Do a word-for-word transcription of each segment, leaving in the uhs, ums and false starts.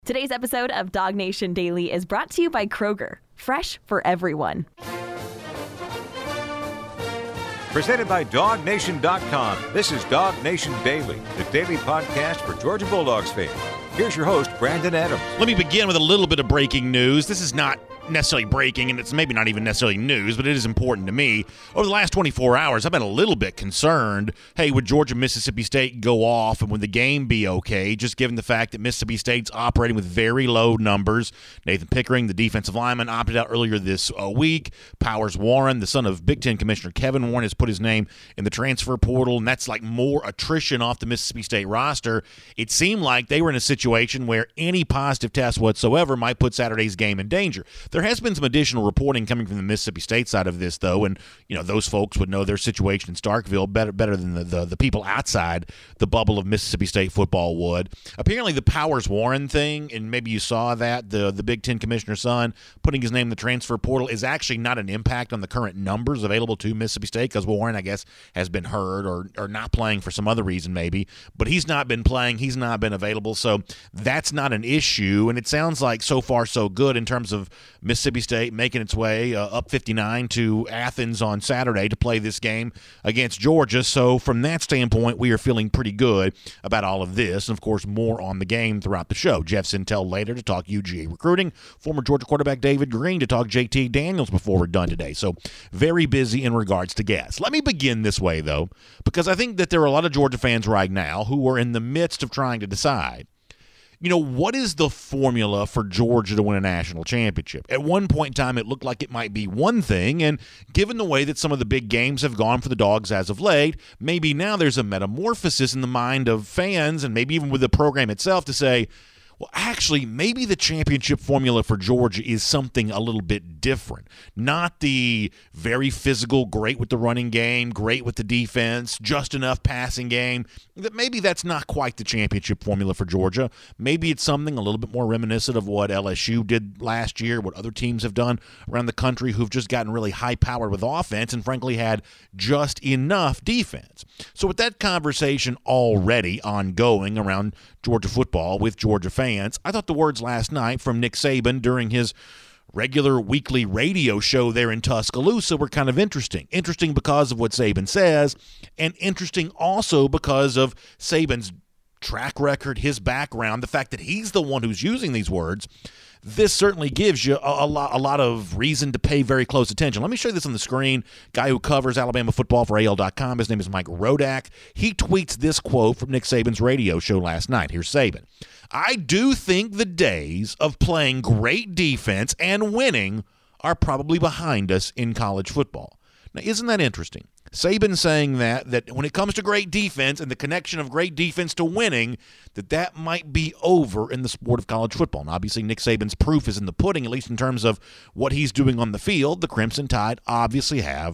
Today's episode of Dog Nation Daily is brought to you by Kroger, fresh for everyone. Presented by dog nation dot com. This is Dog Nation Daily, the daily podcast for Georgia Bulldogs fans. Here's your host, Brandon Adams. Let me begin with a little bit of breaking news. This is not necessarily breaking, and it's maybe not even necessarily news, but it is important to me. Over the last twenty-four hours, I've been a little bit concerned. Hey, would Georgia Mississippi State go off, and would the game be okay, just given the fact that Mississippi State's operating with very low numbers? Nathan Pickering, the defensive lineman, opted out earlier this uh, week. Powers Warren, the son of Big Ten Commissioner Kevin Warren, has put his name in the transfer portal, and that's like more attrition off the Mississippi State roster. It seemed like they were in a situation where any positive test whatsoever might put Saturday's game in danger. There has been some additional reporting coming from the Mississippi State side of this, though, and you know those folks would know their situation in Starkville better better than the, the, the people outside the bubble of Mississippi State football would. Apparently, the Powers Warren thing, and maybe you saw that, the, the Big Ten commissioner's son putting his name in the transfer portal, is actually not an impact on the current numbers available to Mississippi State, because Warren, I guess, has been hurt or, or not playing for some other reason maybe, but he's not been playing, he's not been available, so that's not an issue, and it sounds like so far so good in terms of Mississippi State making its way uh, up fifty-nine to Athens on Saturday to play this game against Georgia. So from that standpoint, we are feeling pretty good about all of this. And, of course, more on the game throughout the show. Jeff Sintel later to talk U G A recruiting. Former Georgia quarterback David Green to talk J T Daniels before we're done today. So very busy in regards to guests. Let me begin this way, though, because I think that there are a lot of Georgia fans right now who are in the midst of trying to decide, you know, what is the formula for Georgia to win a national championship? At one point in time, it looked like it might be one thing, and given the way that some of the big games have gone for the Dogs as of late, maybe now there's a metamorphosis in the mind of fans and maybe even with the program itself to say, well, actually, maybe the championship formula for Georgia is something a little bit different. Not the very physical, great with the running game, great with the defense, just enough passing game. That maybe that's not quite the championship formula for Georgia. Maybe it's something a little bit more reminiscent of what L S U did last year, what other teams have done around the country who've just gotten really high-powered with offense and, frankly, had just enough defense. So with that conversation already ongoing around Georgia football with Georgia fans, I thought the words last night from Nick Saban during his regular weekly radio show there in Tuscaloosa were kind of interesting. Interesting because of what Saban says, and interesting also because of Saban's track record, his background, the fact that he's the one who's using these words. This certainly gives you a, a, lot, a lot of reason to pay very close attention. Let me show you this on the screen. Guy who covers Alabama football for A L dot com, his name is Mike Rodak. He tweets this quote from Nick Saban's radio show last night. Here's Saban. I do think the days of playing great defense and winning are probably behind us in college football. Now, isn't that interesting? Saban saying that, that when it comes to great defense and the connection of great defense to winning, that that might be over in the sport of college football. And obviously, Nick Saban's proof is in the pudding, at least in terms of what he's doing on the field. The Crimson Tide obviously have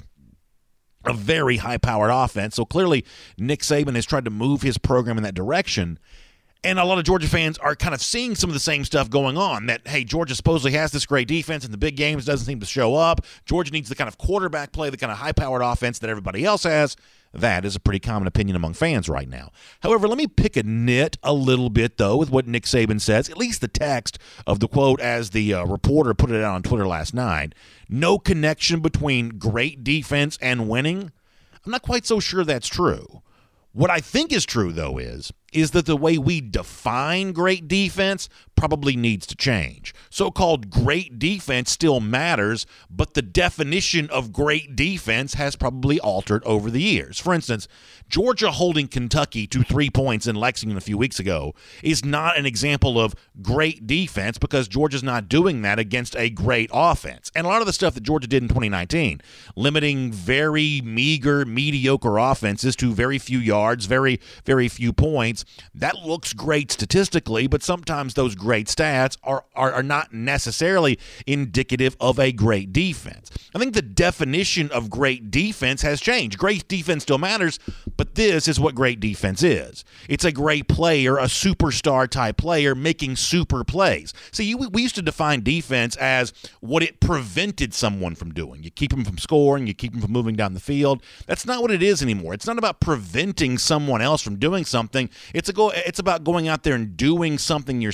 a very high-powered offense. So clearly, Nick Saban has tried to move his program in that direction. And a lot of Georgia fans are kind of seeing some of the same stuff going on, that, hey, Georgia supposedly has this great defense and the big games doesn't seem to show up. Georgia needs the kind of quarterback play, the kind of high-powered offense that everybody else has. That is a pretty common opinion among fans right now. However, let me pick a nit a little bit, though, with what Nick Saban says, at least the text of the quote as the uh, reporter put it out on Twitter last night. No connection between great defense and winning. I'm not quite so sure that's true. What I think is true, though, is is that the way we define great defense probably needs to change. So-called great defense still matters, but the definition of great defense has probably altered over the years. For instance, Georgia holding Kentucky to three points in Lexington a few weeks ago is not an example of great defense because Georgia's not doing that against a great offense. And a lot of the stuff that Georgia did in twenty nineteen, limiting very meager, mediocre offenses to very few yards, very, very few points, that looks great statistically, but sometimes those great stats are, are, are not necessarily indicative of a great defense. I think the definition of great defense has changed. Great defense still matters, but this is what great defense is. It's a great player, a superstar type player making super plays. See, we used to define defense as what it prevented someone from doing. You keep them from scoring, you keep them from moving down the field. That's not what it is anymore. It's not about preventing someone else from doing something. It's a go. It's about going out there and doing something yourself.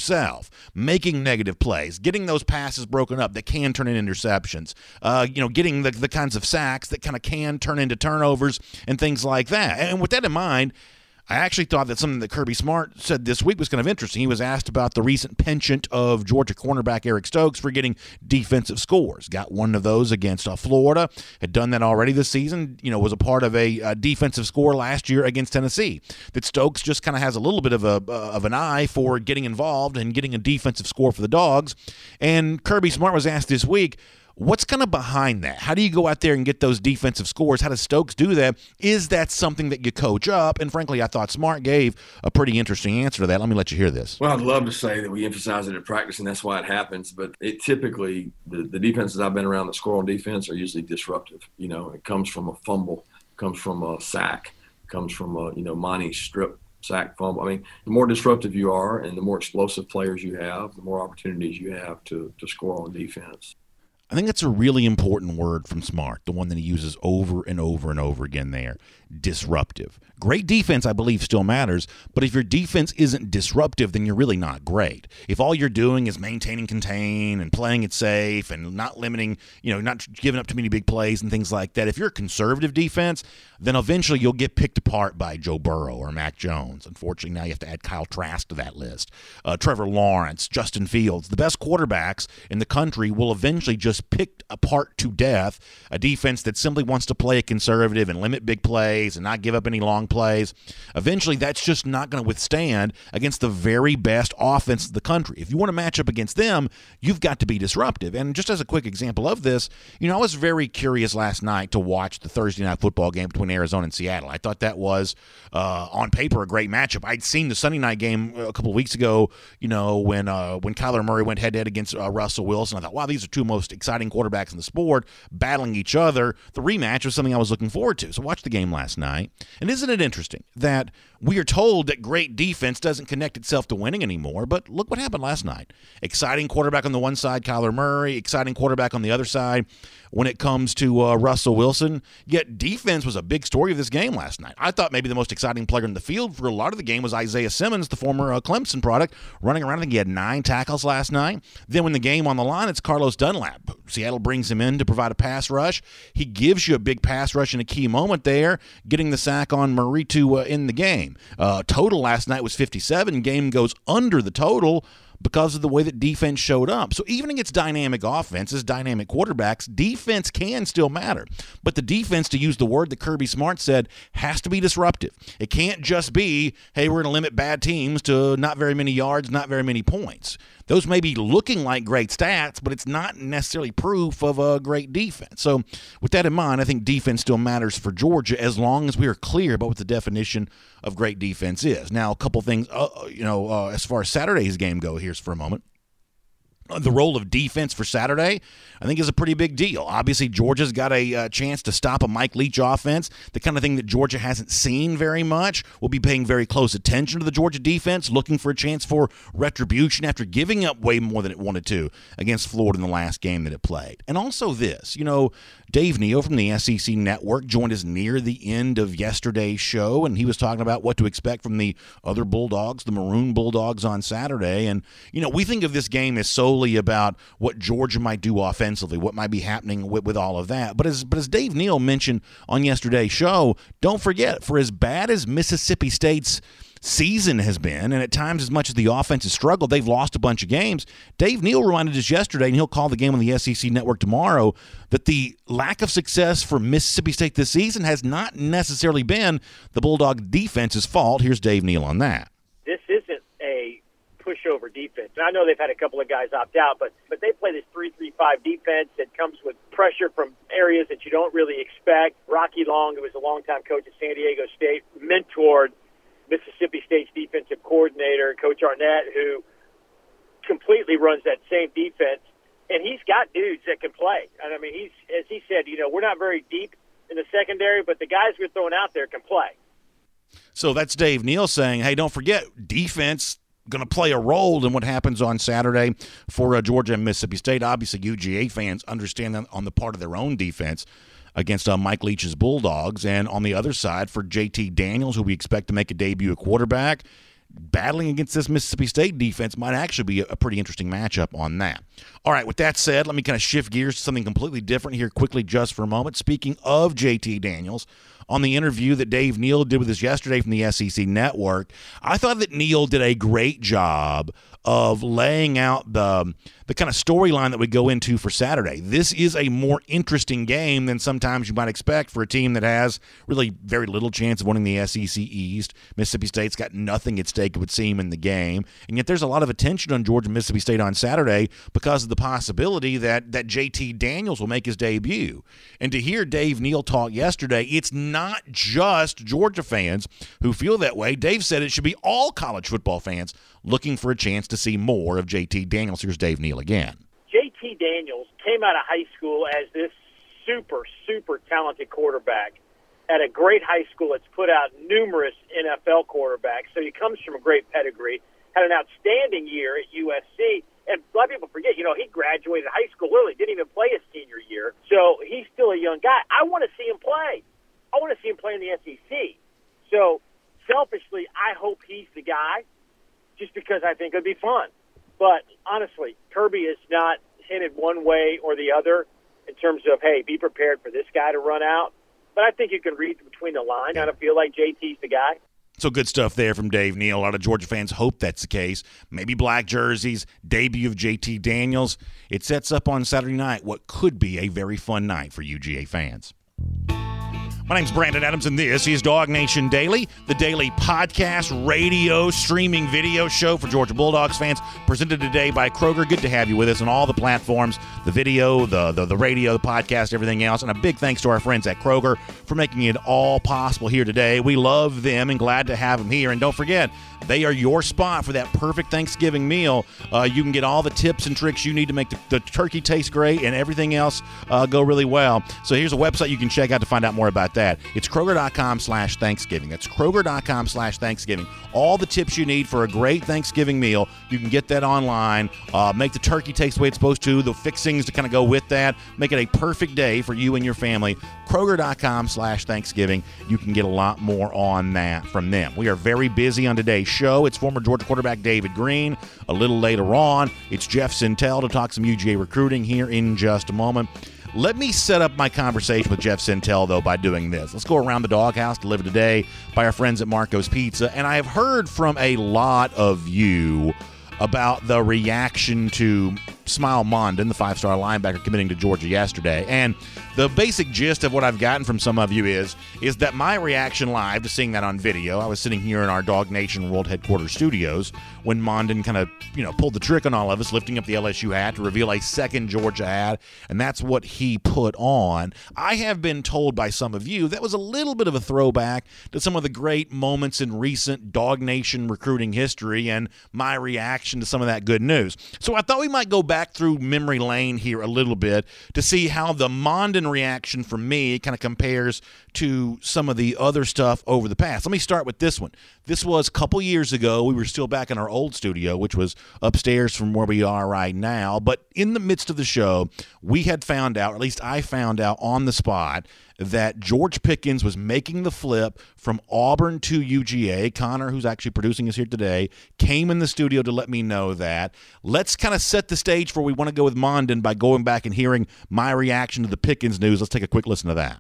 yourself, making negative plays, getting those passes broken up that can turn into interceptions, uh, you know, getting the, the kinds of sacks that kind of can turn into turnovers and things like that. And with that in mind, I actually thought that something that Kirby Smart said this week was kind of interesting. He was asked about the recent penchant of Georgia cornerback Eric Stokes for getting defensive scores. Got one of those against uh, Florida, had done that already this season, you know, was a part of a uh, defensive score last year against Tennessee. That Stokes just kind of has a little bit of a uh, of an eye for getting involved and getting a defensive score for the Dogs. And Kirby Smart was asked this week, what's kind of behind that? How do you go out there and get those defensive scores? How does Stokes do that? Is that something that you coach up? And frankly, I thought Smart gave a pretty interesting answer to that. Let me let you hear this. Well, I'd love to say that we emphasize it at practice and that's why it happens. But it typically, the, the defenses I've been around that score on defense are usually disruptive. You know, it comes from a fumble, comes from a sack, comes from a, you know, Monty strip sack fumble. I mean, the more disruptive you are and the more explosive players you have, the more opportunities you have to, to score on defense. I think that's a really important word from Smart, the one that he uses over and over and over again there, disruptive. Great defense, I believe, still matters, but if your defense isn't disruptive, then you're really not great. If all you're doing is maintaining contain and playing it safe and not limiting, you know, not giving up too many big plays and things like that, if you're a conservative defense, then eventually you'll get picked apart by Joe Burrow or Mac Jones. Unfortunately, now you have to add Kyle Trask to that list. Uh, Trevor Lawrence, Justin Fields, the best quarterbacks in the country will eventually just picked apart to death a defense that simply wants to play a conservative and limit big plays and not give up any long plays. Eventually, that's just not going to withstand against the very best offense in the country. If you want to match up against them, you've got to be disruptive. And just as a quick example of this, you know, I was very curious last night to watch the Thursday night football game between Arizona and Seattle. I thought that was, uh, on paper, a great matchup. I'd seen the Sunday night game a couple of weeks ago, you know, when uh, when Kyler Murray went head-to-head against uh, Russell Wilson. I thought, wow, these are two most exciting quarterbacks in the sport battling each other. The rematch was something I was looking forward to. So I watched the game last night. And isn't it interesting that we are told that great defense doesn't connect itself to winning anymore, but look what happened last night. Exciting quarterback on the one side, Kyler Murray, exciting quarterback on the other side when it comes to uh, Russell Wilson. Yet defense was a big story of this game last night. I thought maybe the most exciting player in the field for a lot of the game was Isaiah Simmons, the former uh, Clemson product, running around. I think he had nine tackles last night. Then when the game on the line, it's Carlos Dunlap. Seattle brings him in to provide a pass rush. He gives you a big pass rush in a key moment there, getting the sack on Murray to uh, end the game. Uh, total last night was fifty-seven. Game goes under the total because of the way that defense showed up. So even against dynamic offenses, dynamic quarterbacks, defense can still matter. But the defense, to use the word that Kirby Smart said, has to be disruptive. It can't just be, hey, we're going to limit bad teams to not very many yards, not very many points. Those may be looking like great stats, but it's not necessarily proof of a great defense. So with that in mind, I think defense still matters for Georgia as long as we are clear about what the definition of great defense is. Now, a couple things, uh, you know, uh, as far as Saturday's game go, here's for a moment. The role of defense for Saturday, I think, is a pretty big deal. Obviously, Georgia's got a uh, chance to stop a Mike Leach offense, the kind of thing that Georgia hasn't seen very much. We'll be paying very close attention to the Georgia defense, looking for a chance for retribution after giving up way more than it wanted to against Florida in the last game that it played. And also this, you know, Dave Neal from the S E C Network joined us near the end of yesterday's show, and he was talking about what to expect from the other Bulldogs, the Maroon Bulldogs, on Saturday. And, you know, we think of this game as solely about what Georgia might do offensively, what might be happening with, with all of that. But as but as Dave Neal mentioned on yesterday's show, don't forget, for as bad as Mississippi State's season has been, and at times as much as the offense has struggled, they've lost a bunch of games. Dave Neal reminded us yesterday, and he'll call the game on the S E C Network tomorrow, that the lack of success for Mississippi State this season has not necessarily been the Bulldog defense's fault. Here's Dave Neal on that. This isn't a pushover defense. And I know they've had a couple of guys opt out, but but they play this three three five defense that comes with pressure from areas that you don't really expect. Rocky Long, who was a longtime coach at San Diego State, mentored Mississippi State's defensive coordinator, Coach Arnett, who completely runs that same defense. And he's got dudes that can play. And I mean, he's, as he said, you know, we're not very deep in the secondary, but the guys we're throwing out there can play. So that's Dave Neal saying, hey, don't forget, defense going to play a role in what happens on Saturday for uh, Georgia and Mississippi State. Obviously, U G A fans understand that on the part of their own defense against uh, Mike Leach's Bulldogs. And on the other side, for J T Daniels, who we expect to make a debut at quarterback, battling against this Mississippi State defense might actually be a, a pretty interesting matchup on that. All right, with that said, let me kind of shift gears to something completely different here quickly just for a moment. Speaking of J T Daniels, on the interview that Dave Neal did with us yesterday from the S E C Network, I thought that Neal did a great job of laying out the the kind of storyline that we go into for Saturday. This is a more interesting game than sometimes you might expect for a team that has really very little chance of winning the S E C East. Mississippi State's got nothing at stake, it would seem, in the game. And yet there's a lot of attention on Georgia Mississippi State on Saturday because of the possibility that, that J T Daniels will make his debut. And to hear Dave Neal talk yesterday, it's not just Georgia fans who feel that way. Dave said it should be all college football fans looking for a chance to see more of J T Daniels. Here's Dave Neal again. J T Daniels came out of high school as this super, super talented quarterback at a great high school that's put out numerous N F L quarterbacks. So he comes from a great pedigree, had an outstanding year at U S C. And a lot of people forget, you know, he graduated high school early, didn't even play his senior year. So he's still a young guy. I want to see him play. I want to see him play in the S E C. So selfishly, I hope he's the guy just because I think it'd be fun. But honestly, Kirby has not hinted one way or the other in terms of, hey, be prepared for this guy to run out. But I think you can read between the lines. I don't feel like J T's the guy. So good stuff there from Dave Neal. A lot of Georgia fans hope that's the case. Maybe black jerseys, debut of J T Daniels. It sets up on Saturday night what could be a very fun night for U G A fans. My name's Brandon Adams, and this is Dog Nation Daily, the daily podcast, radio, streaming video show for Georgia Bulldogs fans, presented today by Kroger. Good to have you with us on all the platforms, the video, the, the, the radio, the podcast, everything else. And a big thanks to our friends at Kroger for making it all possible here today. We love them and glad to have them here. And don't forget, they are your spot for that perfect Thanksgiving meal. Uh, you can get all the tips and tricks you need to make the, the turkey taste great and everything else uh, go really well. So here's a website you can check out to find out more about that. It's Kroger.com slash Thanksgiving. That's Kroger.com slash Thanksgiving. All the tips you need for a great Thanksgiving meal, you can get that online. Uh, make the turkey taste the way it's supposed to, the fixings to kind of go with that. Make it a perfect day for you and your family. Kroger.com slash Thanksgiving. You can get a lot more on that from them. We are very busy on today's show. It's former Georgia quarterback David Green. A little later on, it's Jeff Sentell to talk some U G A recruiting here in just a moment. Let me set up my conversation with Jeff Sentell, though, by doing this. Let's go around the doghouse delivered today by our friends at Marco's Pizza. And I have heard from a lot of you about the reaction to Smile Mondon, the five-star linebacker committing to Georgia yesterday. And the basic gist of what I've gotten from some of you is, is that my reaction live to seeing that on video, I was sitting here in our Dog Nation World Headquarters studios when Mondon kind of, you know, pulled the trick on all of us, lifting up the L S U hat to reveal a second Georgia hat, and that's what he put on. I have been told by some of you that was a little bit of a throwback to some of the great moments in recent Dog Nation recruiting history and my reaction to some of that good news. So I thought we might go back through memory lane here a little bit to see how the Mondon reaction from me kind of compares to some of the other stuff over the past. Let me start with this one. This was a couple years ago. We were still back in our old studio, which was upstairs from where we are right now. But in the midst of the show, we had found out, or at least I found out on the spot, that George Pickens was making the flip from Auburn to U G A. Connor, who's actually producing us here today, came in the studio to let me know that. Let's kind of set the stage for where we want to go with Mondon by going back and hearing my reaction to the Pickens news. Let's take a quick listen to that.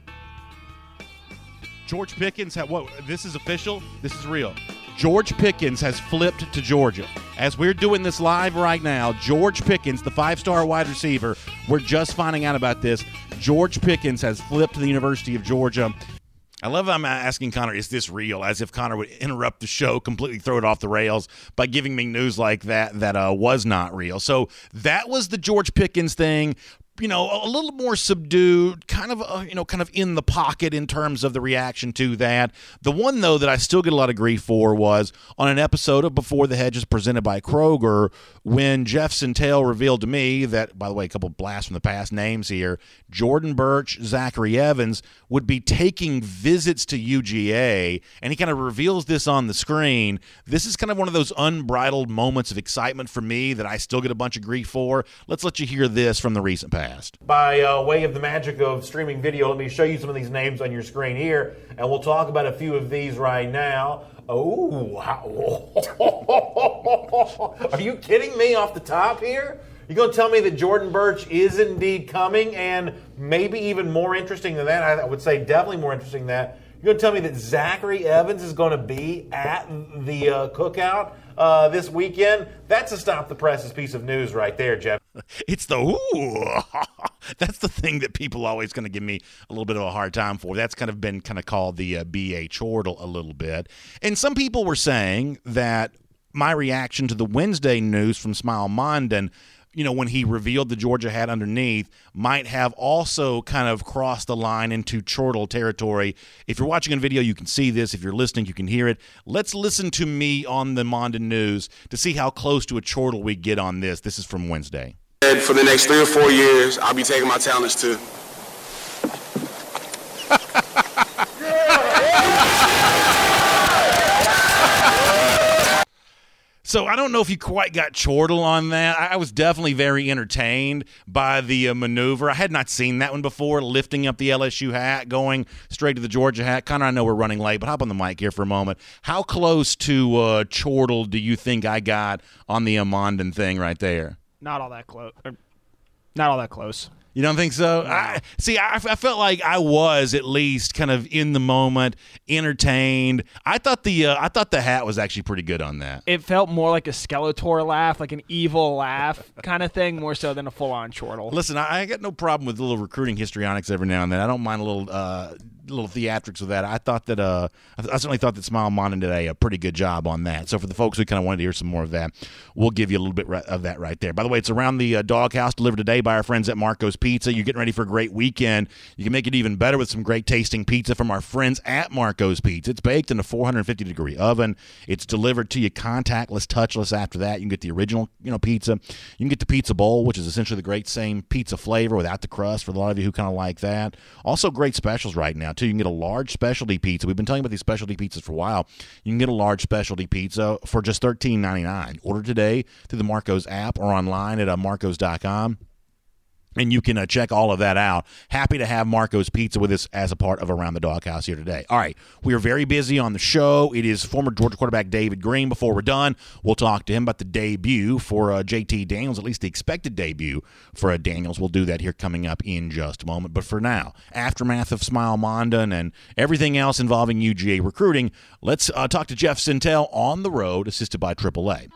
George Pickens, ha- what? This is official? This is real. George Pickens has flipped to Georgia. As we're doing this live right now, George Pickens, the five-star wide receiver, we're just finding out about this. George Pickens has flipped to the University of Georgia. I love how I'm asking Connor, is this real? As if Connor would interrupt the show, completely throw it off the rails by giving me news like that that uh, was not real. So that was the George Pickens thing. You know, a little more subdued, kind of, uh, you know, kind of in the pocket in terms of the reaction to that. The one, though, that I still get a lot of grief for was on an episode of Before the Hedges presented by Kroger when Jeff Sentell revealed to me that, by the way, a couple of blasts from the past names here, Jordan Burch, Zachary Evans would be taking visits to U G A, and he kind of reveals this on the screen. This is kind of one of those unbridled moments of excitement for me that I still get a bunch of grief for. Let's let you hear this from the recent past. fast. By uh, way of the magic of streaming video, let me show you some of these names on your screen here, and we'll talk about a few of these right now. Oh, are you kidding me off the top here? You're going to tell me that Jordan Burch is indeed coming, and maybe even more interesting than that, I would say definitely more interesting than that, you're going to tell me that Zachary Evans is going to be at the uh, cookout uh, this weekend? That's a Stop the Presses piece of news right there, Jeff. It's the ooh. That's the thing that people always going to give me a little bit of a hard time for. That's kind of been kind of called the uh, B A chortle a little bit. And some people were saying that my reaction to the Wednesday news from Smile Mondon, you know, when he revealed the Georgia hat underneath, might have also kind of crossed the line into chortle territory. If you're watching a video, you can see this. If you're listening, you can hear it. Let's listen to me on the Mondon News to see how close to a chortle we get on this. This is from Wednesday. For the next three or four years, I'll be taking my talents to So I don't know if you quite got chortle on that. I was definitely very entertained by the uh, maneuver. I had not seen that one before, lifting up the L S U hat, going straight to the Georgia hat. Connor, I know we're running late, but hop on the mic here for a moment. How close to uh, chortle do you think I got on the Mondon thing right there? Not all that close. Not all that close. You don't think so? No. I, see, I, I felt like I was at least kind of in the moment, entertained. I thought the uh, I thought the hat was actually pretty good on that. It felt more like a Skeletor laugh, like an evil laugh kind of thing, more so than a full-on chortle. Listen, I, I got no problem with a little recruiting histrionics every now and then. I don't mind a little uh, little theatrics with that. I thought that uh, I certainly thought that Smile Mondon did a, a pretty good job on that. So for the folks who kind of wanted to hear some more of that, we'll give you a little bit of that right there. By the way, it's around the uh, Doghouse, delivered today by our friends at Marco's Pizza. You're getting ready for a great weekend. You can make it even better with some great tasting pizza from our friends at Marco's Pizza. It's baked in a four hundred fifty degree oven. It's delivered to you contactless, touchless. After that, you can get the original, you know, pizza. You can get the pizza bowl, which is essentially the great same pizza flavor without the crust for a lot of you who kind of like that. Also, great specials right now too. You can get a large specialty pizza. We've been talking about these specialty pizzas for a while. You can get a large specialty pizza for just thirteen ninety-nine. Order today through the Marco's app or online at uh, marcos dot com. And you can uh, check all of that out. Happy to have Marco's Pizza with us as a part of Around the Doghouse here today. All right, we are very busy on the show. It is former Georgia quarterback David Green. Before we're done, we'll talk to him about the debut for uh, J T Daniels, at least the expected debut for uh, Daniels. We'll do that here coming up in just a moment. But for now, aftermath of Smile Mondon and everything else involving U G A recruiting, let's uh, talk to Jeff Sentell on the road, assisted by triple A.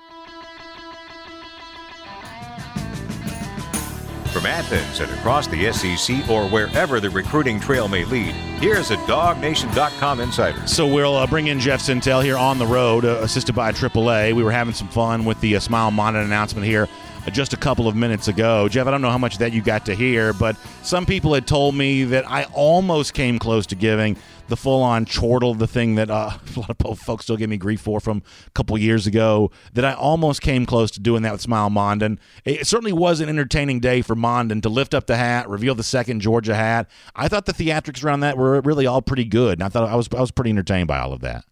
From Athens and across the S E C or wherever the recruiting trail may lead, here's a dog nation dot com insider. So we'll uh, bring in Jeff Sentell here on the road, uh, assisted by triple A. We were having some fun with the uh, Smile Mondon announcement here uh, just a couple of minutes ago. Jeff, I don't know how much of that you got to hear, but some people had told me that I almost came close to giving the full-on chortle, the thing that uh, a lot of folks still give me grief for from a couple years ago, that I almost came close to doing that with Smile Mondon. It certainly was an entertaining day for Mondon to lift up the hat, reveal the second Georgia hat. I thought the theatrics around that were really all pretty good, and I thought I was I was pretty entertained by all of that.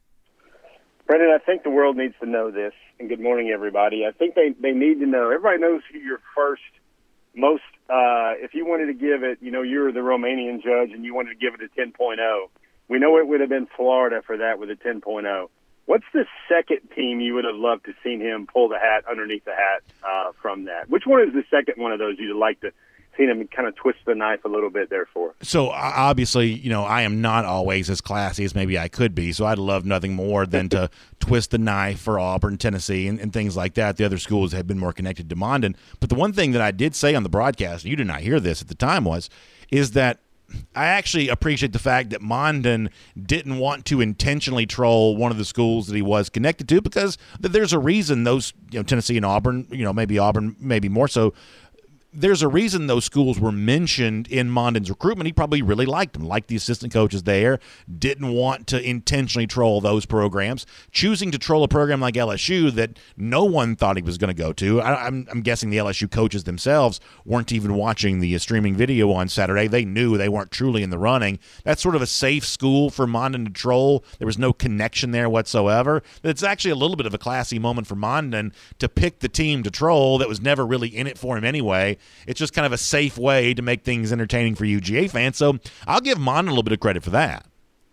Brendan, I think the world needs to know this, and good morning, everybody. I think they, they need to know. Everybody knows who your first, most, uh, if you wanted to give it, you know, you're the Romanian judge, and you wanted to give it a ten point oh. We know it would have been Florida for that with a ten point oh. What's the second team you would have loved to seen him pull the hat underneath the hat uh, from that? Which one is the second one of those you'd like to seen him kind of twist the knife a little bit there for? So obviously, you know, I am not always as classy as maybe I could be, so I'd love nothing more than to twist the knife for Auburn, Tennessee, and, and things like that. The other schools have been more connected to Mondon. But the one thing that I did say on the broadcast, you did not hear this at the time, was, is that I actually appreciate the fact that Mondon didn't want to intentionally troll one of the schools that he was connected to, because there's a reason those, you know, Tennessee and Auburn, you know, maybe Auburn, maybe more so, there's a reason those schools were mentioned in Mondon's recruitment. He probably really liked them, liked the assistant coaches there, didn't want to intentionally troll those programs, choosing to troll a program like L S U that no one thought he was going to go to. I, I'm, I'm guessing the L S U coaches themselves weren't even watching the streaming video on Saturday. They knew they weren't truly in the running. That's sort of a safe school for Mondon to troll. There was no connection there whatsoever. It's actually a little bit of a classy moment for Mondon to pick the team to troll that was never really in it for him anyway. it's just kind of a safe way to make things entertaining for U G A fans. So I'll give Mond a little bit of credit for that.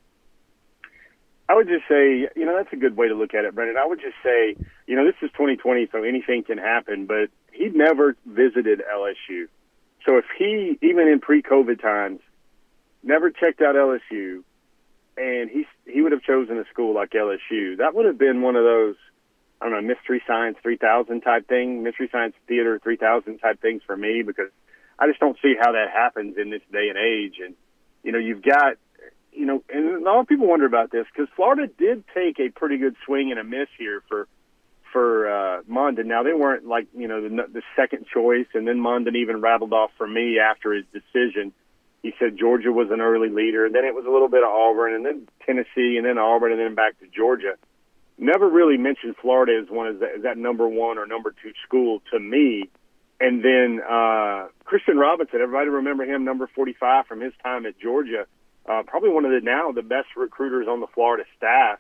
I would just say, you know, that's a good way to look at it, Brendan. I would just say, you know, this is twenty twenty, so anything can happen, but he never visited L S U. So if he, even in pre-COVID times, never checked out L S U, and he he would have chosen a school like L S U, that would have been one of those, I don't know, Mystery Science three thousand type thing, Mystery Science Theater three thousand type things for me, because I just don't see how that happens in this day and age. And, you know, you've got, you know, and a lot of people wonder about this because Florida did take a pretty good swing and a miss here for for uh, Mondon. Now, they weren't like, you know, the, the second choice, and then Mondon even rattled off for me after his decision. He said Georgia was an early leader, and then it was a little bit of Auburn, and then Tennessee, and then Auburn, and then back to Georgia. Never really mentioned Florida as one as that, as that number one or number two school to me. And then uh, Christian Robinson, everybody remember him, number forty-five from his time at Georgia. Uh, probably one of the now the best recruiters on the Florida staff.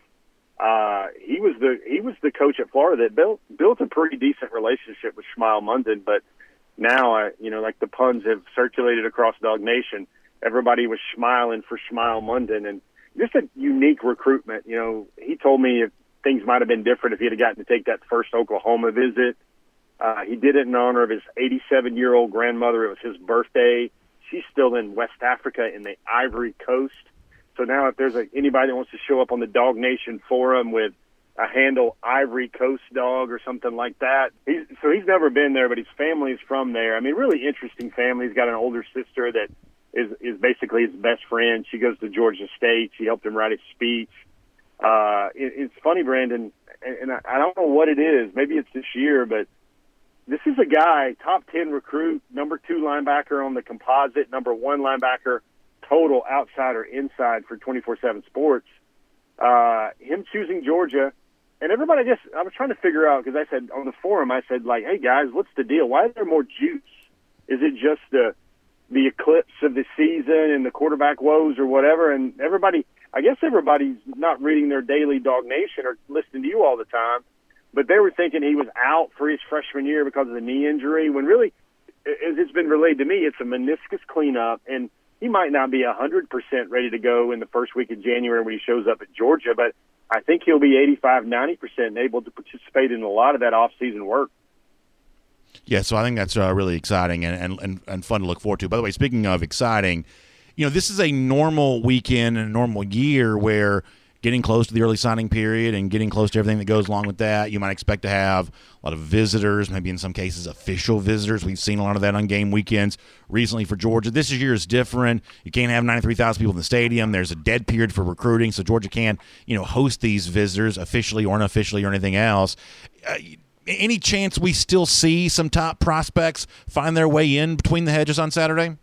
Uh, he was the he was the coach at Florida that built built a pretty decent relationship with Schmile Mondon. But now, uh, you know, like the puns have circulated across Dog Nation, everybody was smiling for Schmile Mondon, and just a unique recruitment. You know, he told me if things might have been different if he had gotten to take that first Oklahoma visit. Uh, he did it in honor of his eighty-seven-year-old grandmother. It was his birthday. She's still in West Africa in the Ivory Coast. So now if there's a, anybody that wants to show up on the Dog Nation forum with a handle Ivory Coast Dog or something like that, he's, so he's never been there, but his family's from there. I mean, really interesting family. He's got an older sister that is, is basically his best friend. She goes to Georgia State. She helped him write his speech. Uh, it, it's funny, Brandon, and, and I, I don't know what it is. Maybe it's this year, but this is a guy, top ten recruit, number two linebacker on the composite, number one linebacker total outside or inside for twenty-four seven Sports. Uh, him choosing Georgia, and everybody just, I was trying to figure out, because I said on the forum, I said, like, hey, guys, what's the deal? Why is there more juice? Is it just the the eclipse of the season and the quarterback woes or whatever? And everybody, I guess everybody's not reading their daily Dog Nation or listening to you all the time. But they were thinking he was out for his freshman year because of the knee injury, when really, as it's been relayed to me, it's a meniscus cleanup, and he might not be one hundred percent ready to go in the first week of January when he shows up at Georgia, but I think he'll be eighty-five, ninety percent able to participate in a lot of that off-season work. Yeah, so I think that's uh, really exciting and, and, and fun to look forward to. By the way, speaking of exciting, you know, this is a normal weekend and a normal year where getting close to the early signing period and getting close to everything that goes along with that, you might expect to have a lot of visitors, maybe in some cases official visitors. We've seen a lot of that on game weekends recently for Georgia. This year is different. You can't have ninety-three thousand people in the stadium. There's a dead period for recruiting, so Georgia can't, you know, host these visitors officially or unofficially or anything else. Uh, any chance we still see some top prospects find their way in between the hedges on Saturday?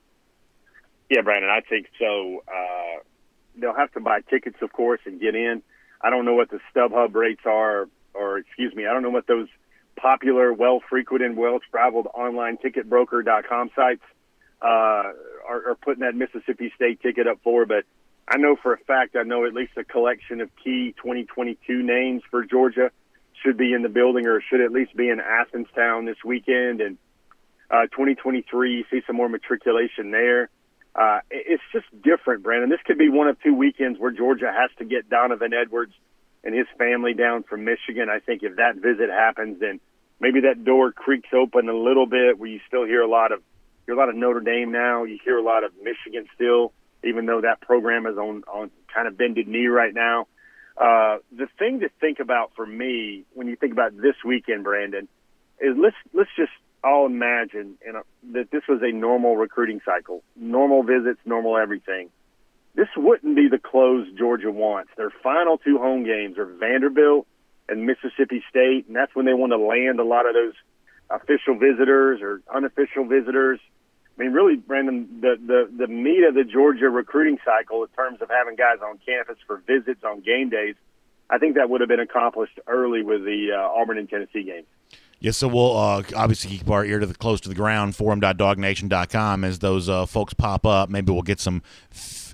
Yeah, Brandon, I think so. Uh, they'll have to buy tickets, of course, and get in. I don't know what the StubHub rates are, or excuse me, I don't know what those popular, well-frequented, well-traveled online ticket broker dot com sites uh, are, are putting that Mississippi State ticket up for. But I know for a fact, I know at least a collection of key twenty twenty-two names for Georgia should be in the building, or should at least be in Athenstown this weekend. And uh, twenty twenty-three, you see some more matriculation there. Uh, it's just different, Brandon. This could be one of two weekends where Georgia has to get Donovan Edwards and his family down from Michigan. I think if that visit happens, then maybe that door creaks open a little bit, where you still hear a lot of hear a lot of Notre Dame now. You hear a lot of Michigan still, even though that program is on on kind of bended knee right now. Uh, the thing to think about for me when you think about this weekend, Brandon, is let's let's just all imagine you know, that this was a normal recruiting cycle, normal visits, normal everything. This wouldn't be the close Georgia wants. Their final two home games are Vanderbilt and Mississippi State, and that's when they want to land a lot of those official visitors or unofficial visitors. I mean, really, Brandon, the, the, the meat of the Georgia recruiting cycle in terms of having guys on campus for visits on game days, I think that would have been accomplished early with the uh, Auburn and Tennessee games. Yes, so we'll uh, obviously keep our ear to the close to the ground, forum dot dog nation dot com, as those uh, folks pop up. Maybe we'll get some f-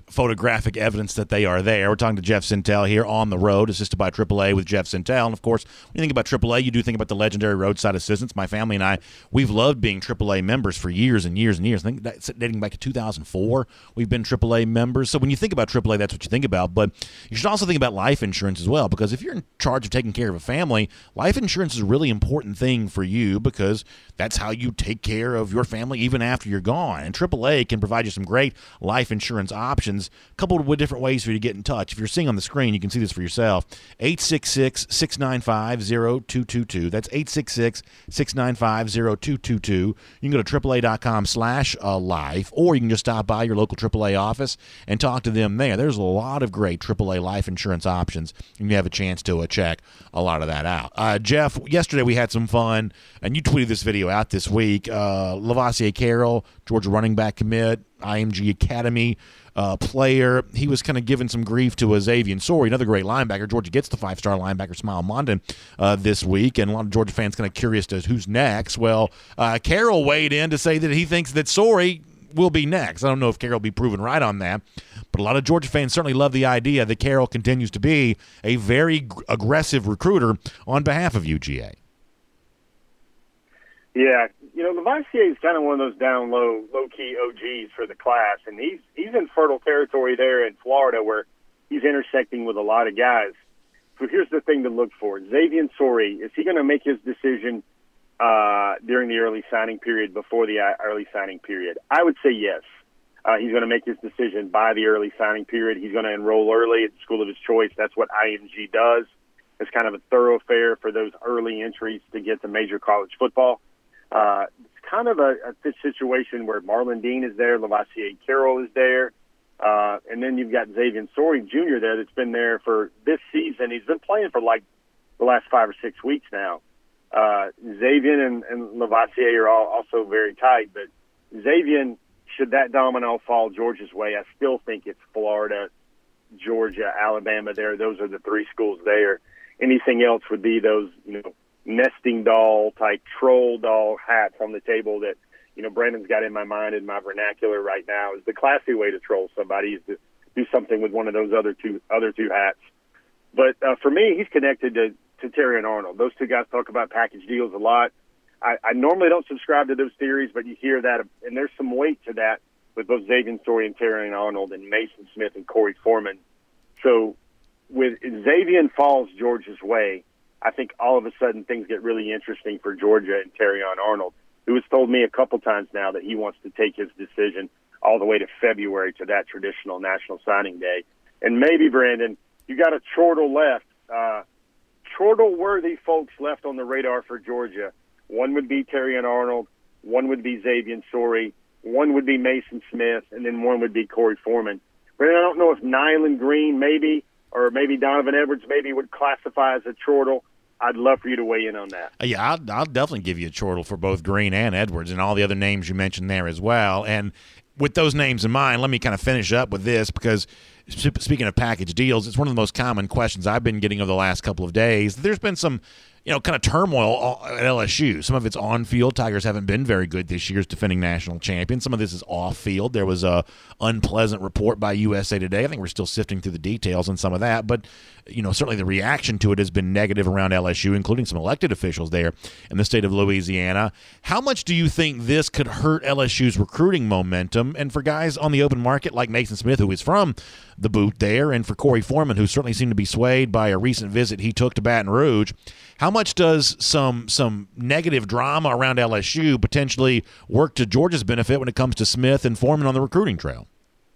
photographic evidence that they are there. We're talking to Jeff Sentell here on the road, assisted by triple A with Jeff Sentell. And, of course, when you think about triple A, you do think about the legendary roadside assistance. My family and I, we've loved being triple A members for years and years and years. I think that's dating back to two thousand four. We've been triple A members. So when you think about triple A, that's what you think about. But you should also think about life insurance as well, because if you're in charge of taking care of a family, life insurance is a really important thing for you because that's how you take care of your family even after you're gone. And triple A can provide you some great life insurance options, coupled with different ways for you to get in touch. If you're seeing on the screen, you can see this for yourself. eight six six, six nine five, zero two two two. That's eight six six, six nine five, zero two two two. You can go to triple A dot com slash life, or you can just stop by your local triple A office and talk to them there. There's a lot of great triple A life insurance options, and you have a chance to uh, check a lot of that out. Uh, Jeff, yesterday we had some fun, and you tweeted this video out this week. Uh, Lavassier Carroll, Georgia running back commit, I M G Academy uh, player. He was kind of giving some grief to Xavier Sorey, another great linebacker. Georgia gets the five-star linebacker, Smile Mondon, uh, this week, and a lot of Georgia fans kind of curious as to who's next. Well, uh, Carroll weighed in to say that he thinks that Sorey will be next. I don't know if Carroll will be proven right on that, but a lot of Georgia fans certainly love the idea that Carroll continues to be a very g- aggressive recruiter on behalf of U G A. Yeah, you know, Lavassier is kind of one of those down low, low key O Gs for the class, and he's he's in fertile territory there in Florida where he's intersecting with a lot of guys. So here's the thing to look for: Xavier Sorey, is he going to make his decision uh, during the early signing period, before the early signing period? I would say yes. Uh, he's going to make his decision by the early signing period. He's going to enroll early at the school of his choice. That's what I M G does. It's kind of a thoroughfare for those early entries to get to major college football. Uh, it's kind of a, a situation where Marlon Dean is there, Lavassier Carroll is there, uh, and then you've got Xavier Sorey Junior there that's been there for this season. He's been playing for like the last five or six weeks now. Uh, Xavier and, and Lavassier are all, also very tight, but Xavier, should that domino fall Georgia's way, I still think it's Florida, Georgia, Alabama there. Those are the three schools there. Anything else would be those, you know, nesting doll type troll doll hats on the table that, you know, Brandon's got in my mind, in my vernacular right now, is the classy way to troll somebody is to do something with one of those other two other two hats. But uh, for me, he's connected to, to Terry and Arnold. Those two guys talk about package deals a lot. I, I normally don't subscribe to those theories, but you hear that, and there's some weight to that with both Xavier Sorey and Terry and Arnold and Mason Smith and Corey Foreman. So with Xavier falls Georgia's way, I think all of a sudden things get really interesting for Georgia and Terrion Arnold, who has told me a couple times now that he wants to take his decision all the way to February, to that traditional National Signing Day. And maybe, Brandon, you got a chortle left, uh, chortle-worthy folks left on the radar for Georgia. One would be Terrion Arnold, one would be Xavier Sorey, one would be Mason Smith, and then one would be Corey Foreman. Brandon, I don't know if Nyland Green maybe, or maybe Donovan Edwards maybe would classify as a chortle. I'd love for you to weigh in on that. Yeah, I'll, I'll definitely give you a chortle for both Green and Edwards and all the other names you mentioned there as well. And with those names in mind, let me kind of finish up with this, because speaking of package deals, it's one of the most common questions I've been getting over the last couple of days. There's been some, you know, kind of turmoil at L S U. Some of it's on field. Tigers haven't been very good this year as defending national champions. Some of this is off field. There was a unpleasant report by U S A Today. I think we're still sifting through the details on some of that, but you know, certainly the reaction to it has been negative around L S U, including some elected officials there in the state of Louisiana. How much do you think this could hurt L S U's recruiting momentum? And for guys on the open market like Mason Smith, who is from the boot there, and for Corey Foreman, who certainly seemed to be swayed by a recent visit he took to Baton Rouge, how much does some some negative drama around L S U potentially work to Georgia's benefit when it comes to Smith and Foreman on the recruiting trail?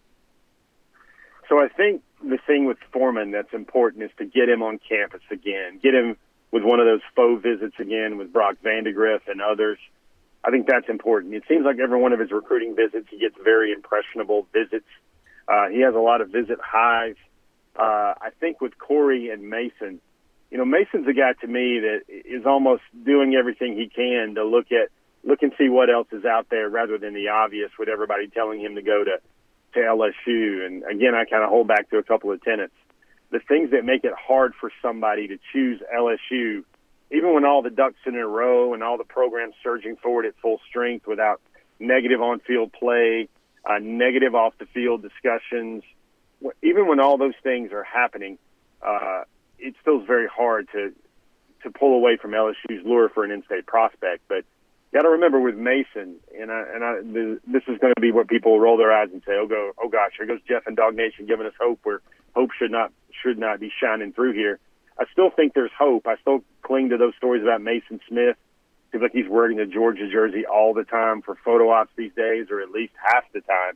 So I think the thing with Foreman that's important is to get him on campus again, get him with one of those faux visits again with Brock Vandegrift and others. I think that's important. It seems like every one of his recruiting visits, he gets very impressionable visits. Uh, he has a lot of visit highs. Uh, I think with Corey and Mason, you know, Mason's a guy to me that is almost doing everything he can to look at, look and see what else is out there rather than the obvious with everybody telling him to go to, to L S U. And again, I kind of hold back to a couple of tenets. The things that make it hard for somebody to choose L S U, even when all the ducks in a row and all the programs surging forward at full strength without negative on-field play, uh, negative off-the-field discussions, even when all those things are happening, uh, it still is very hard to to pull away from L S U's lure for an in-state prospect. But you got to remember with Mason, and I, and I, this is going to be what people roll their eyes and say, "Oh, go, oh gosh, here goes Jeff and Dog Nation giving us hope where hope should not should not be shining through here." I still think there's hope. I still cling to those stories about Mason Smith. Seems like he's wearing a Georgia jersey all the time for photo ops these days, or at least half the time.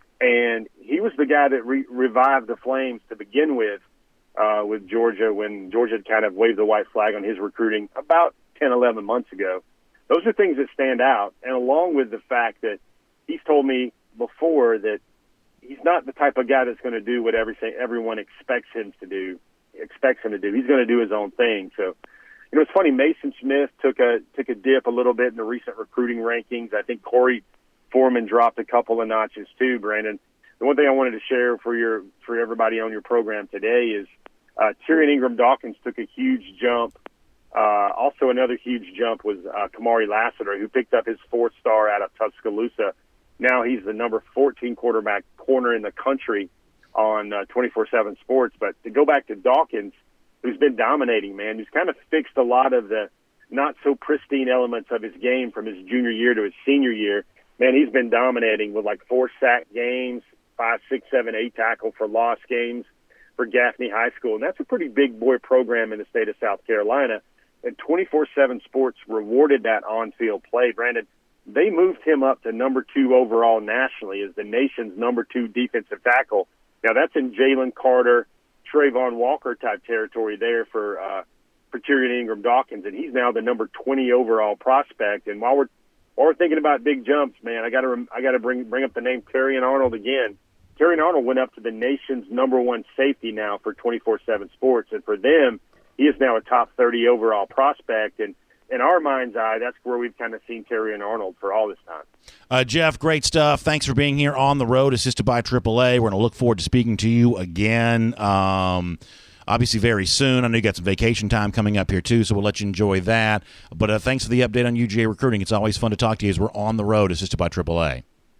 And he was the guy that re- revived the Flames to begin with, uh, with Georgia when Georgia had kind of waved the white flag on his recruiting about ten, eleven months ago. Those are things that stand out. And along with the fact that he's told me before that he's not the type of guy that's going to do what everything, everyone expects him to do, expects him to do. He's going to do his own thing. So, you know, it's funny. Mason Smith took a took a dip a little bit in the recent recruiting rankings. I think Corey Foreman dropped a couple of notches too, Brandon. The one thing I wanted to share for your for everybody on your program today is uh, Tyrion Ingram Dawkins took a huge jump. Uh, also, another huge jump was uh, Kamari Lassiter, who picked up his fourth star out of Tuscaloosa. Now he's the number fourteen quarterback corner in the country on uh, twenty-four seven Sports. But to go back to Dawkins, who's been dominating, man, who's kind of fixed a lot of the not-so-pristine elements of his game from his junior year to his senior year. Man, he's been dominating with like four sack games, five, six, seven, eight tackle for loss games for Gaffney High School. And that's a pretty big boy program in the state of South Carolina. And twenty-four seven Sports rewarded that on-field play. Brandon, they moved him up to number two overall nationally as the nation's number two defensive tackle. Now, that's in Jalen Carter, Trayvon Walker type territory there for uh, for Tyrion Ingram Dawkins, and he's now the number twenty overall prospect. And while we're while we're thinking about big jumps, man, I got to I got to bring bring up the name Terrion Arnold again. Terrion Arnold went up to the nation's number one safety now for twenty-four seven Sports, and for them, he is now a top thirty overall prospect. And in our mind's eye, that's where we've kind of seen Terrion Arnold for all this time. Uh, Jeff, great stuff. Thanks for being here on the road, assisted by triple A. We're going to look forward to speaking to you again, um, obviously very soon. I know you got some vacation time coming up here, too, so we'll let you enjoy that. But uh, thanks for the update on U G A recruiting. It's always fun to talk to you as we're on the road, assisted by triple A.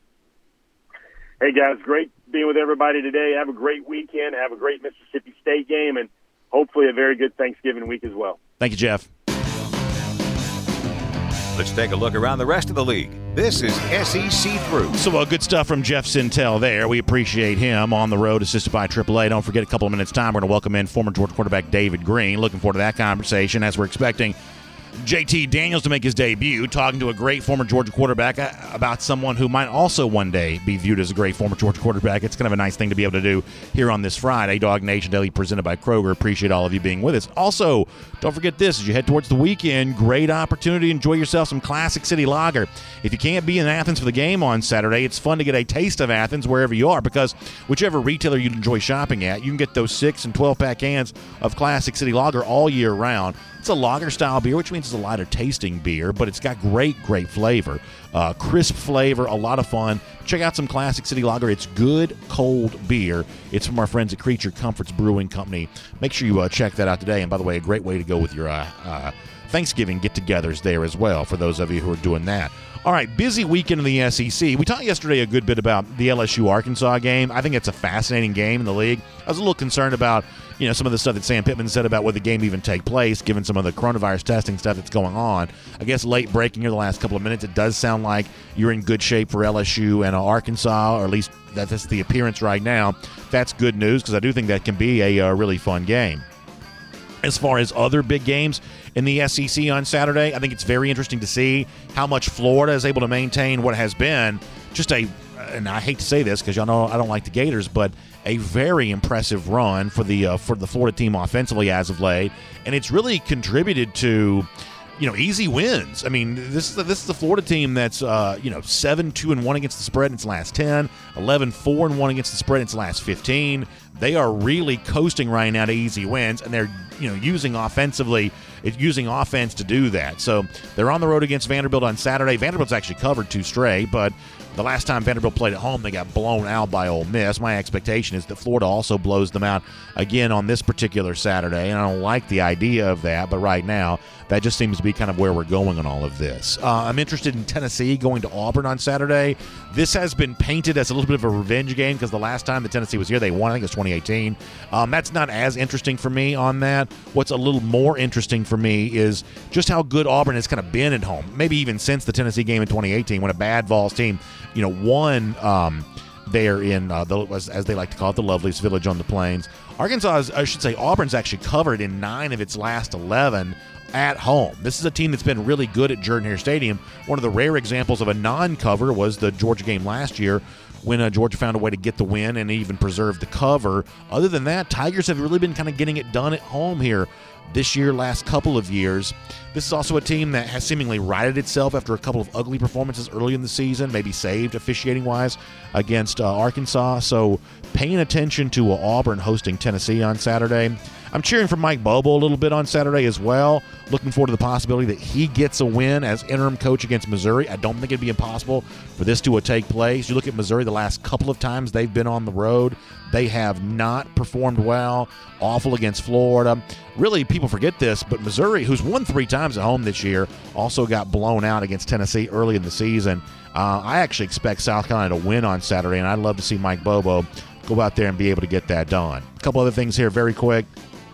Hey, guys, great being with everybody today. Have a great weekend. Have a great Mississippi State game, and hopefully a very good Thanksgiving week as well. Thank you, Jeff. Let's take a look around the rest of the league. This is S E C Through. So uh, good stuff from Jeff Sintel there. We appreciate him on the road, assisted by triple A. Don't forget, a couple of minutes' time, we're going to welcome in former Georgia quarterback David Green. Looking forward to that conversation as we're expecting J T Daniels to make his debut, talking to a great former Georgia quarterback about someone who might also one day be viewed as a great former Georgia quarterback. It's kind of a nice thing to be able to do here on this Friday. Dog Nation Daily presented by Kroger. Appreciate all of you being with us. Also, don't forget this, as you head towards the weekend, great opportunity to enjoy yourself some Classic City Lager. If you can't be in Athens for the game on Saturday, it's fun to get a taste of Athens wherever you are, because whichever retailer you enjoy shopping at, you can get those six and twelve-pack cans of Classic City Lager all year round. It's a lager-style beer, which means it's a lighter tasting beer, but it's got great, great flavor. Uh, crisp flavor, a lot of fun. Check out some Classic City Lager. It's good, cold beer. It's from our friends at Creature Comforts Brewing Company. Make sure you uh, check that out today. And by the way, a great way to go with your uh, uh, Thanksgiving get-togethers there as well, for those of you who are doing that. All right, busy weekend in the S E C. We talked yesterday a good bit about the L S U-Arkansas game. I think it's a fascinating game in the league. I was a little concerned about, you know, some of the stuff that Sam Pittman said about would the game even take place, given some of the coronavirus testing stuff that's going on. I guess late breaking here the last couple of minutes, it does sound like you're in good shape for L S U and uh, Arkansas, or at least that's the appearance right now. That's good news, because I do think that can be a uh, really fun game. As far as other big games in the S E C on Saturday, I think it's very interesting to see how much Florida is able to maintain what has been just a, and I hate to say this because y'all know I don't like the Gators, but a very impressive run for the uh, for the Florida team offensively as of late, and it's really contributed to, you know, easy wins. I mean, this is the, this is the Florida team that's uh, you know seven two and one against the spread in its last ten, eleven four and one against the spread in its last fifteen. They are really coasting right now to easy wins, and they're you know using offensively, it's using offense to do that. So they're on the road against Vanderbilt on Saturday. Vanderbilt's actually covered two straight, but the last time Vanderbilt played at home, they got blown out by Ole Miss. My expectation is that Florida also blows them out again on this particular Saturday, and I don't like the idea of that, but right now, that just seems to be kind of where we're going on all of this. Uh, I'm interested in Tennessee going to Auburn on Saturday. This has been painted as a little bit of a revenge game, because the last time that Tennessee was here, they won, I think it was twenty eighteen. Um, that's not as interesting for me on that. What's a little more interesting for me is just how good Auburn has kind of been at home, maybe even since the Tennessee game in twenty eighteen when a bad Vols team, you know, won um, there in, uh, the, as they like to call it, the loveliest village on the plains. Arkansas, is, I should say, Auburn's actually covered in nine of its last eleven at home. This is a team that's been really good at Jordan-Hare Stadium. One of the rare examples of a non-cover was the Georgia game last year when uh, Georgia found a way to get the win and even preserve the cover. Other than that, Tigers have really been kind of getting it done at home here this year, last couple of years. This is also a team that has seemingly righted itself after a couple of ugly performances early in the season, maybe saved officiating-wise against uh, Arkansas. So paying attention to uh, Auburn hosting Tennessee on Saturday. I'm cheering for Mike Bobo a little bit on Saturday as well. Looking forward to the possibility that he gets a win as interim coach against Missouri. I don't think it'd be impossible for this to uh, take place. You look at Missouri the last couple of times they've been on the road. They have not performed well. Awful against Florida. Really, people forget this, but Missouri, who's won three times at home this year, also got blown out against Tennessee early in the season. Uh, I actually expect South Carolina to win on Saturday, and I'd love to see Mike Bobo go out there and be able to get that done. A couple other things here very quick.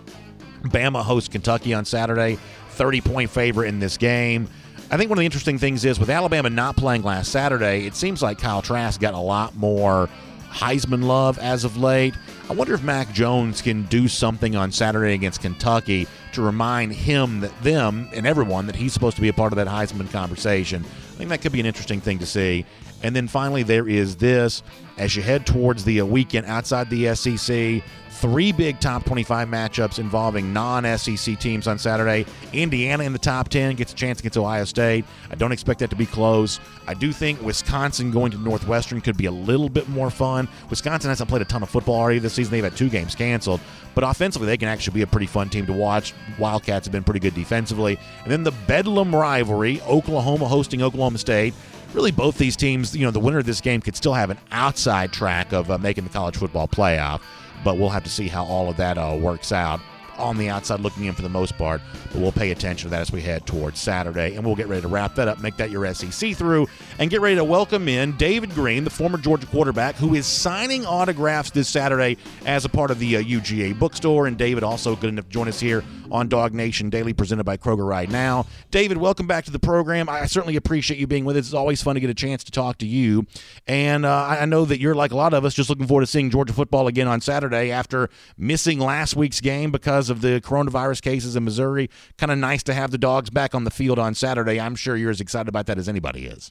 Bama hosts Kentucky on Saturday, thirty-point favorite in this game. I think one of the interesting things is with Alabama not playing last Saturday, it seems like Kyle Trask got a lot more Heisman love as of late. I wonder if Mac Jones can do something on Saturday against Kentucky to remind him, that them, and everyone that he's supposed to be a part of that Heisman conversation. I think that could be an interesting thing to see. And then finally, there is this. As you head towards the weekend outside the S E C, three big top twenty-five matchups involving non-S E C teams on Saturday. Indiana in the top ten gets a chance against Ohio State. I don't expect that to be close. I do think Wisconsin going to Northwestern could be a little bit more fun. Wisconsin hasn't played a ton of football already this season. They've had two games canceled. But offensively, they can actually be a pretty fun team to watch. Wildcats have been pretty good defensively. And then the Bedlam rivalry, Oklahoma hosting Oklahoma State. Really, both these teams, you know, the winner of this game could still have an outside track of uh, making the college football playoff. But we'll have to see how all of that uh, works out. On the outside looking in for the most part, but we'll pay attention to that as we head towards Saturday, and we'll get ready to wrap that up, make that your S E C through, and get ready to welcome in David Green, the former Georgia quarterback, who is signing autographs this Saturday as a part of the uh, U G A bookstore. And David also good enough to join us here on Dog Nation Daily, presented by Kroger Right Now. David, welcome back to the program. I certainly appreciate you being with us. It's always fun to get a chance to talk to you, and uh, I know that you're like a lot of us, just looking forward to seeing Georgia football again on Saturday after missing last week's game because of the coronavirus cases in Missouri. Kind of nice to have the Dogs back on the field on Saturday. I'm sure you're as excited about that as anybody is.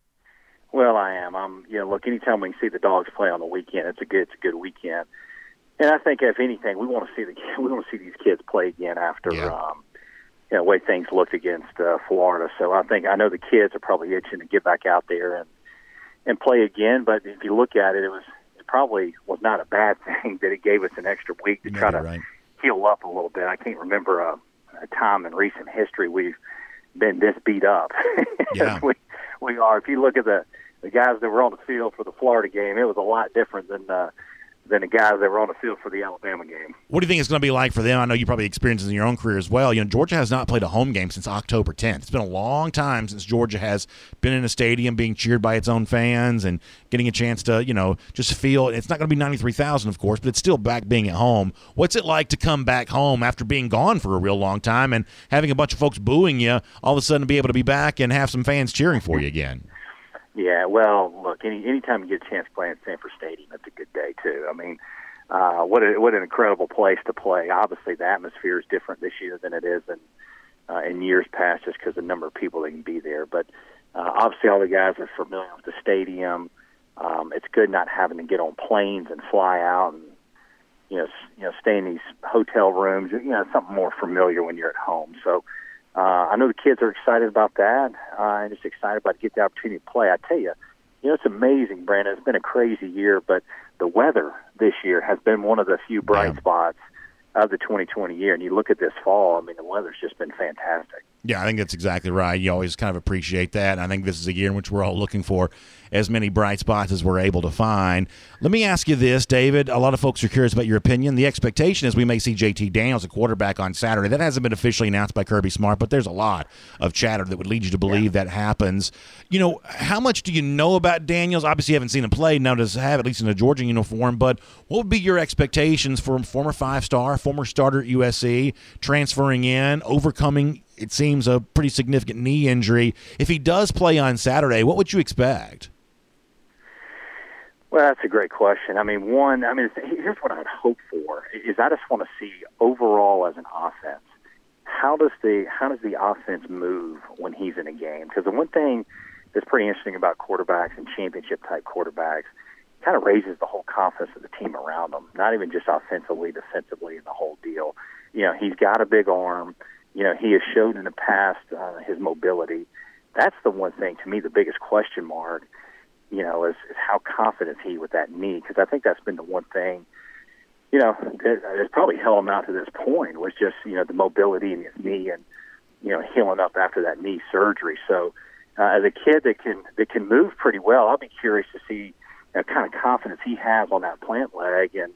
Well, I am. I'm. You know, look, anytime we can see the Dogs play on the weekend, it's a good, it's a good weekend. And I think, if anything, we want to see the we want to see these kids play again after, yeah. um, you know, the way things looked against uh, Florida. So I think I know the kids are probably itching to get back out there and and play again. But if you look at it, it was it probably was not a bad thing that it gave us an extra week to Maybe try to right. heal up a little bit. I can't remember a, a time in recent history we've been this beat up Yeah. as we we are. If you look at the the guys that were on the field for the Florida game, it was a lot different than uh, than the guys that were on the field for the Alabama game. What do you think it's going to be like for them? I know you probably experienced it in your own career as well. You know, Georgia has not played a home game since October tenth. It's been a long time since Georgia has been in a stadium being cheered by its own fans and getting a chance to, you know, just feel. It's not going to be ninety-three thousand, of course, but it's still back being at home. What's it like to come back home after being gone for a real long time and having a bunch of folks booing you, all of a sudden be able to be back and have some fans cheering for you again? Yeah, well, look, any anytime you get a chance to play in Sanford Stadium, it's a good day too. I mean, uh, what a, what an incredible place to play. Obviously, the atmosphere is different this year than it is in uh, in years past, just because of the number of people that can be there. But uh, obviously, all the guys are familiar with the stadium. Um, it's good not having to get on planes and fly out and you know you know stay in these hotel rooms. You know, something more familiar when you're at home. So. Uh, I know the kids are excited about that, uh, and just excited about to get the opportunity to play. I tell you, you know, it's amazing, Brandon. It's been a crazy year, but the weather this year has been one of the few bright Yeah. spots of the twenty twenty year. And you look at this fall, I mean, the weather's just been fantastic. Yeah, I think that's exactly right. You always kind of appreciate that, and I think this is a year in which we're all looking for as many bright spots as we're able to find. Let me ask you this, David. A lot of folks are curious about your opinion. The expectation is we may see J T Daniels, a quarterback, on Saturday. That hasn't been officially announced by Kirby Smart, but there's a lot of chatter that would lead you to believe yeah. that happens. You know, how much do you know about Daniels? Obviously, you haven't seen him play, now does have, at least in a Georgia uniform, but what would be your expectations for a former five-star, former starter at U S C, transferring in, overcoming, it seems, a pretty significant knee injury? If he does play on Saturday, what would you expect? Well, that's a great question. I mean, one, I mean, here's what I'd hope for is I just want to see overall as an offense, how does the how does the offense move when he's in a game? Because the one thing that's pretty interesting about quarterbacks and championship type quarterbacks, kind of raises the whole confidence of the team around them. Not even just offensively, defensively, and the whole deal. You know, he's got a big arm. You know, he has showed in the past uh, his mobility. That's the one thing, to me, the biggest question mark, you know, is, is how confident is he with that knee? Because I think that's been the one thing, you know, that has probably held him out to this point was just, you know, the mobility in his knee and, you know, healing up after that knee surgery. So uh, as a kid that can that can move pretty well, I'll be curious to see, you know, kind of confidence he has on that plant leg. And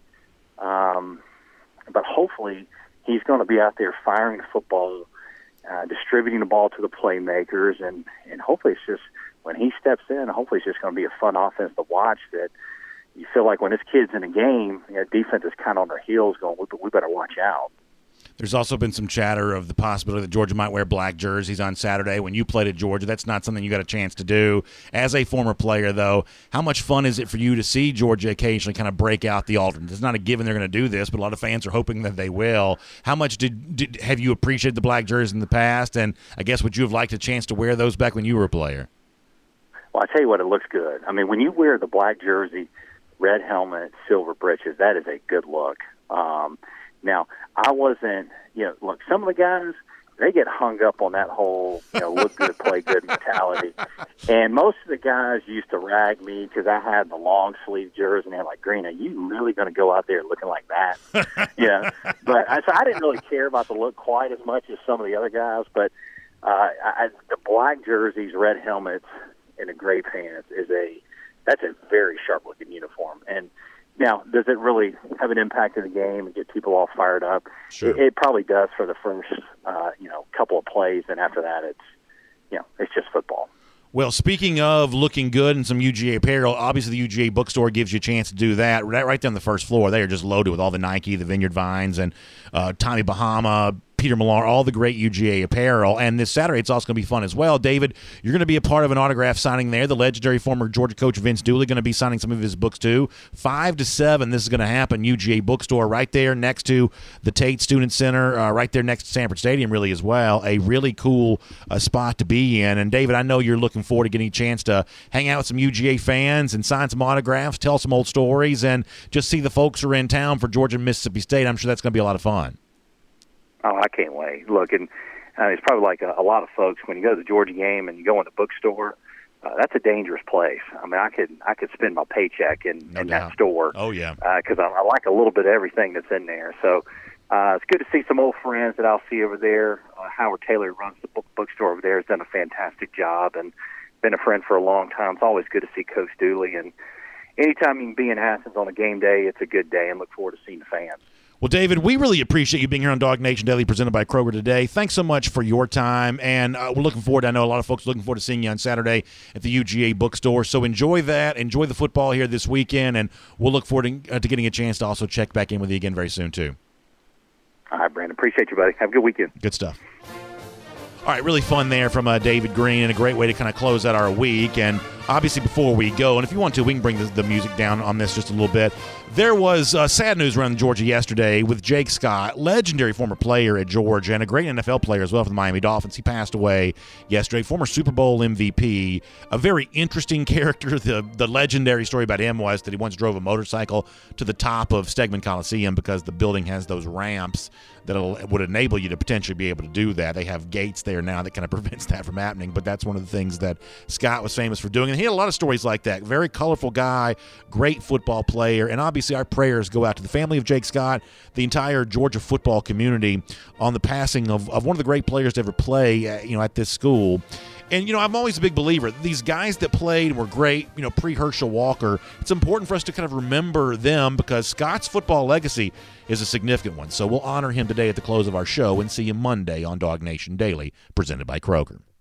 um, but hopefully he's going to be out there firing the football, uh, distributing the ball to the playmakers, and, and hopefully it's just, when he steps in, hopefully it's just going to be a fun offense to watch that you feel like when this kid's in a game, you know, defense is kind of on their heels going, we, we better watch out. There's also been some chatter of the possibility that Georgia might wear black jerseys on Saturday. When you played at Georgia, that's not something you got a chance to do. As a former player, though, how much fun is it for you to see Georgia occasionally kind of break out the alternate? It's not a given they're going to do this, but a lot of fans are hoping that they will. How much did, did have you appreciated the black jerseys in the past? And I guess would you have liked a chance to wear those back when you were a player? Well, I tell you what, it looks good. I mean, when you wear the black jersey, red helmet, silver breeches, that is a good look. Um, now, I wasn't, you know, look, some of the guys, they get hung up on that whole, you know, look good, play good mentality. And most of the guys used to rag me because I had the long sleeve jersey, and they're like, Green, are you really going to go out there looking like that? You know, but I, so I didn't really care about the look quite as much as some of the other guys. But uh, I, the black jerseys, red helmets, and the gray pants is a that's a very sharp looking uniform. And now, does it really have an impact in the game and get people all fired up? Sure. It, it probably does for the first uh, you know couple of plays, and after that, it's you know it's just football. Well, speaking of looking good and some U G A apparel, obviously the U G A bookstore gives you a chance to do that. Right, right there on the first floor, they are just loaded with all the Nike, the Vineyard Vines, and uh, Tommy Bahama, Peter Millar, all the great U G A apparel. And this Saturday, it's also going to be fun as well. David, you're going to be a part of an autograph signing there. The legendary former Georgia coach Vince Dooley going to be signing some of his books too. Five to seven, this is going to happen. U G A bookstore right there next to the Tate Student Center, uh, right there next to Sanford Stadium, really as well. A really cool uh, spot to be in. And David, I know you're looking forward to getting a chance to hang out with some U G A fans and sign some autographs, tell some old stories, and just see the folks who are in town for Georgia and Mississippi State. I'm sure that's going to be a lot of fun. Oh, I can't wait. Look, and uh, it's probably like a, a lot of folks, when you go to the Georgia game and you go in the bookstore, uh, that's a dangerous place. I mean, I could I could spend my paycheck in, no in doubt. that store. Oh, yeah. Because uh, I, I like a little bit of everything that's in there. So uh, it's good to see some old friends that I'll see over there. Uh, Howard Taylor runs the book, bookstore over there, has done a fantastic job and been a friend for a long time. It's always good to see Coach Dooley. And anytime you can be in Athens on a game day, it's a good day, and look forward to seeing the fans. Well, David, we really appreciate you being here on Dog Nation Daily presented by Kroger today. Thanks so much for your time, and uh, we're looking forward. I know a lot of folks are looking forward to seeing you on Saturday at the U G A bookstore. So enjoy that. Enjoy the football here this weekend, and we'll look forward to, uh, to getting a chance to also check back in with you again very soon, too. All right, Brandon. Appreciate you, buddy. Have a good weekend. Good stuff. All right, really fun there from uh, David Green, and a great way to kind of close out our week. And obviously, before we go, and if you want to, we can bring the, the music down on this just a little bit. There was uh, sad news around Georgia yesterday with Jake Scott, legendary former player at Georgia and a great N F L player as well for the Miami Dolphins. He passed away yesterday, former Super Bowl M V P, a very interesting character. The, the legendary story about him was that he once drove a motorcycle to the top of Stegman Coliseum because the building has those ramps that would enable you to potentially be able to do that. They have gates there now that kind of prevents that from happening, but that's one of the things that Scott was famous for doing. And he had a lot of stories like that. Very colorful guy, great football player, and obviously our prayers go out to the family of Jake Scott, the entire Georgia football community on the passing of, of one of the great players to ever play uh, you know, at this school. And, you know, I'm always a big believer. These guys that played and were great, you know, pre-Herschel Walker, it's important for us to kind of remember them because Scott's football legacy is a significant one. So we'll honor him today at the close of our show and see you Monday on Dog Nation Daily, presented by Kroger.